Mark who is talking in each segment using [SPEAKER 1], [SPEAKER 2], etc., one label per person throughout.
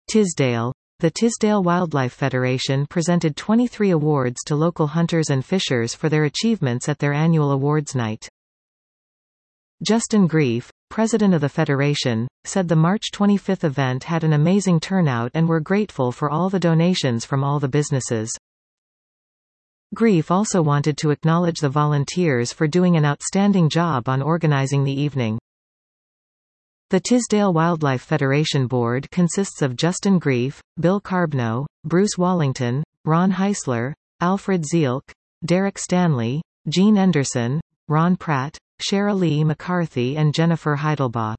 [SPEAKER 1] Tisdale. The Tisdale Wildlife Federation presented 23 awards to local hunters and fishers for their achievements at their annual awards night. Justin Grief, president of the Federation, said the March 25 event had an amazing turnout and were grateful for all the donations from all the businesses. Grief also wanted to acknowledge the volunteers for doing an outstanding job on organizing the evening. The Tisdale Wildlife Federation Board consists of Justin Grief, Bill Carbno, Bruce Wallington, Ron Heisler, Alfred Zielk, Derek Stanley, Gene Enderson, Ron Pratt, Shara Lee McCarthy and Jennifer Heidelbaugh.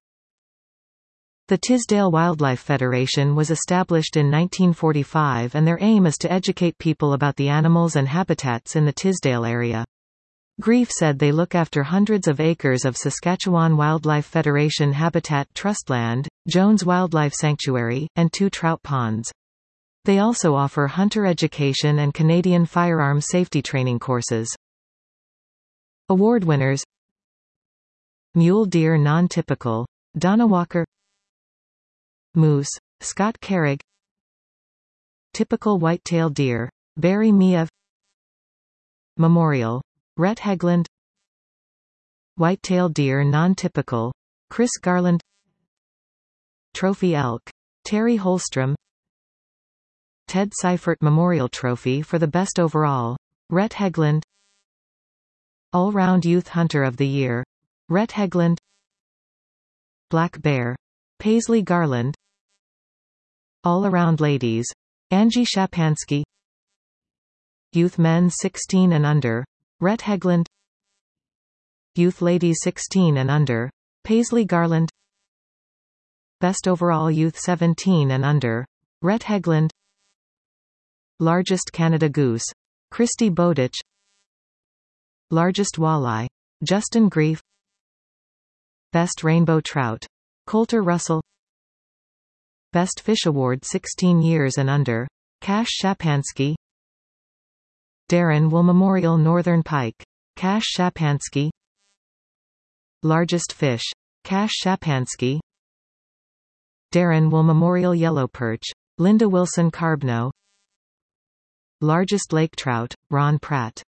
[SPEAKER 1] The Tisdale Wildlife Federation was established in 1945 and their aim is to educate people about the animals and habitats in the Tisdale area. Grief said they look after hundreds of acres of Saskatchewan Wildlife Federation Habitat Trust land, Jones Wildlife Sanctuary, and 2 trout ponds. They also offer hunter education and Canadian firearm safety training courses. Award winners: Mule Deer Non-Typical, Donna Walker. Moose, Scott Carrig. Typical Whitetail Deer, Barry Miev. Memorial, Rhett Hegland. Whitetail Deer Non-Typical, Chris Garland. Trophy Elk, Terry Holstrom. Ted Seifert Memorial Trophy for the Best Overall, Rhett Hegland. All-Round Youth Hunter of the Year, Rhett Hegland. Black Bear, Paisley Garland. All-Around Ladies, Angie Shapansky. Youth Men 16 and Under, Rhett Hegland. Youth Ladies 16 and Under, Paisley Garland. Best Overall Youth 17 and Under, Rhett Hegland. Largest Canada Goose, Christy Bowditch. Largest Walleye, Justin Grief. Best Rainbow Trout, Coulter Russell. Best Fish Award 16 years and under, Cash Shapansky. Darren Will Memorial Northern Pike, Cash Shapansky. Largest Fish, Cash Shapansky. Darren Will Memorial Yellow Perch, Linda Wilson Carbno. Largest Lake Trout, Ron Pratt.